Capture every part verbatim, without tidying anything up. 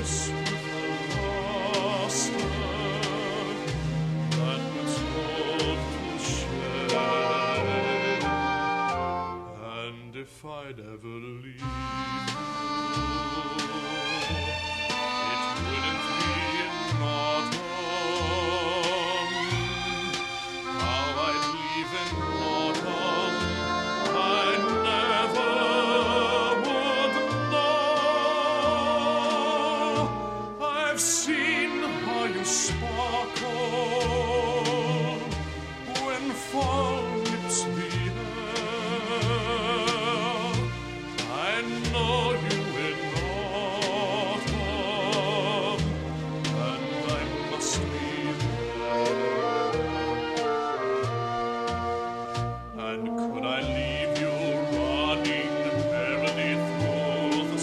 kiss with a master that was all to share. And if I'd ever leave you, it wouldn't be in autumn. How I'd leave in autumn, I never would know. I've seen how you sparkle when fall lips the air. I know you in autumn, and I must be there. And could I leave you running merrily through the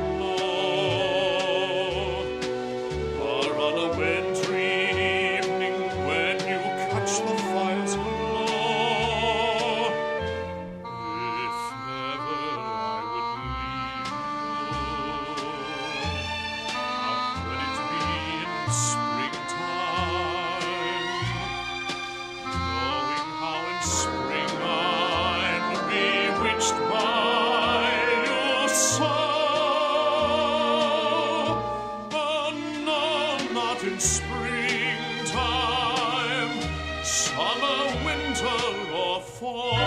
snow, or on a wintry evening when you catch the fire's glow? If ever I would leave you, how could it be in springtime, knowing how in spring I'm bewitched by your soul? Oh no, not in springtime, summer, winter, or fall.